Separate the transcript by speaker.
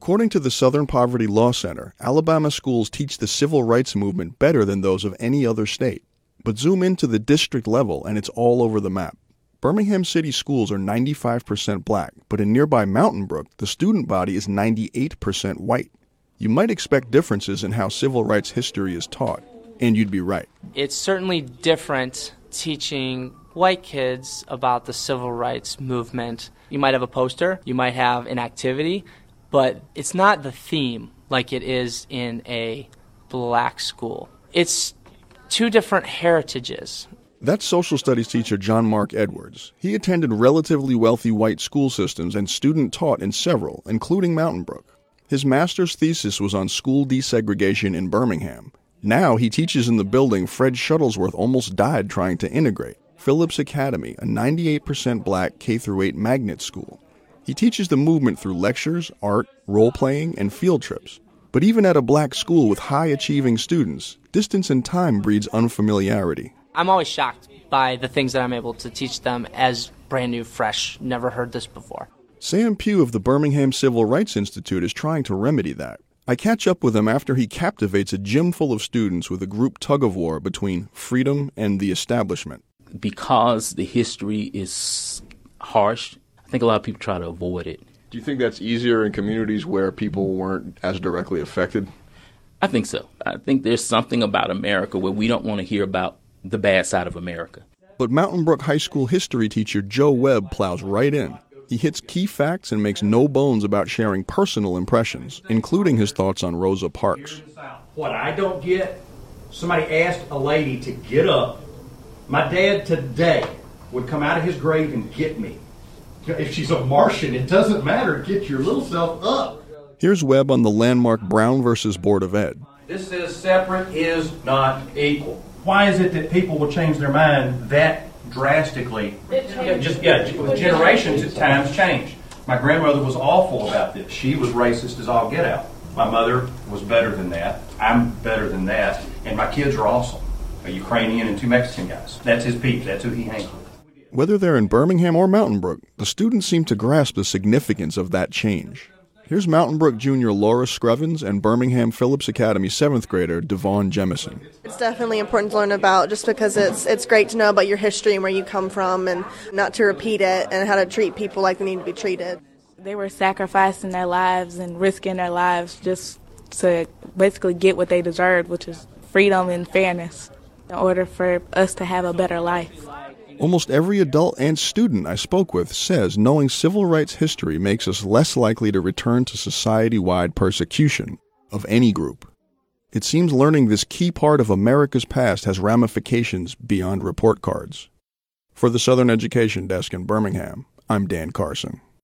Speaker 1: According to the Southern Poverty Law Center, Alabama schools teach the civil rights movement better than those of any other state. But zoom into the district level and it's all over the map. Birmingham City schools are 95% black, but in nearby Mountain Brook, the student body is 98% white. You might expect differences in how civil rights history is taught, and you'd be right.
Speaker 2: It's certainly different teaching white kids about the civil rights movement. You might have a poster, you might have an activity, but it's not the theme like it is in a black school. It's two different heritages.
Speaker 1: That's social studies teacher John Mark Edwards. He attended relatively wealthy white school systems and student taught in several, including Mountain Brook. His master's thesis was on school desegregation in Birmingham. Now he teaches in the building Fred Shuttlesworth almost died trying to integrate, Phillips Academy, a 98% black K-8 magnet school. He teaches the movement through lectures, art, role-playing, and field trips. But even at a black school with high-achieving students, distance and time breeds unfamiliarity.
Speaker 2: I'm always shocked by the things that I'm able to teach them as brand new, fresh, never heard this before.
Speaker 1: Sam Pugh of the Birmingham Civil Rights Institute is trying to remedy that. I catch up with him after he captivates a gym full of students with a group tug-of-war between freedom and the establishment.
Speaker 3: Because the history is harsh, I think a lot of people try to avoid it.
Speaker 1: Do you think that's easier in communities where people weren't as directly affected?
Speaker 3: I think so. I think there's something about America where we don't want to hear about the bad side of America.
Speaker 1: But Mountain Brook High School history teacher Joe Webb plows right in. He hits key facts and makes no bones about sharing personal impressions, including his thoughts on Rosa Parks.
Speaker 4: What I don't get, somebody asked a lady to get up. My dad today would come out of his grave and get me. If she's a Martian, it doesn't matter. Get your little self up.
Speaker 1: Here's Webb on the landmark Brown versus Board of Ed.
Speaker 4: This says separate is not equal. Why is it that people will change their mind that drastically? With generations, times change. My grandmother was awful about this. She was racist as all get out. My mother was better than that. I'm better than that. And my kids are awesome. A Ukrainian and two Mexican guys. That's his peeps. That's who he hangs with.
Speaker 1: Whether they're in Birmingham or Mountain Brook, the students seem to grasp the significance of that change. Here's Mountain Brook Junior Laura Screvens and Birmingham Phillips Academy 7th grader Devon Jemison.
Speaker 5: It's definitely important to learn about just because it's great to know about your history and where you come from and not to repeat it and how to treat people like they need to be treated.
Speaker 6: They were sacrificing their lives and risking their lives just to basically get what they deserved, which is freedom and fairness, in order for us to have a better life.
Speaker 1: Almost every adult and student I spoke with says knowing civil rights history makes us less likely to return to society-wide persecution of any group. It seems learning this key part of America's past has ramifications beyond report cards. For the Southern Education Desk in Birmingham, I'm Dan Carson.